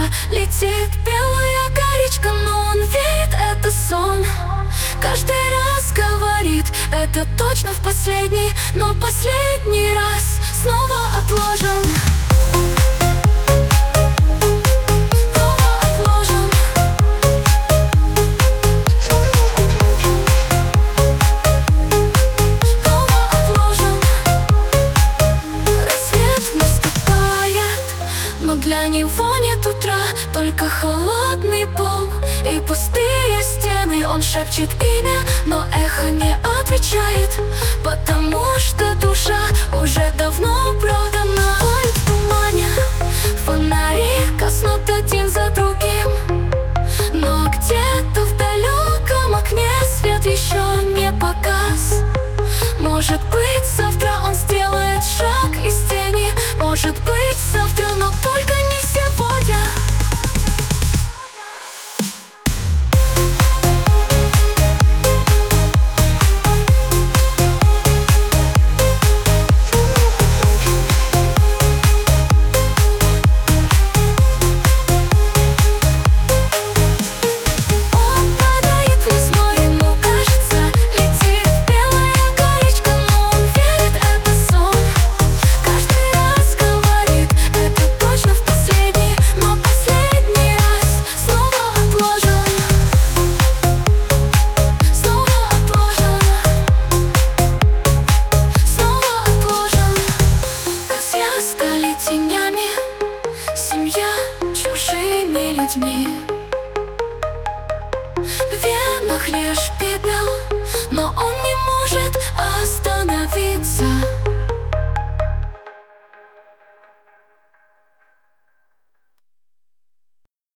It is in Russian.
летит белая горячка, но он верит, это сон. Каждый раз говорит, это точно в последний, но последний раз снова отложен. Но для него нет утра, только холодный пол и пустые стены. Он шепчет имя, но эхо не отвечает, потому что душа уже давно продана. Ой, в тумане фонари гаснут один за другим, но где-то в далеком окне свет еще не погас. Может быть, завтра он сделает шаг из тени, может быть, завтра, но только не сегодня. Семья чужими людьми, в венах лишь пепел, но он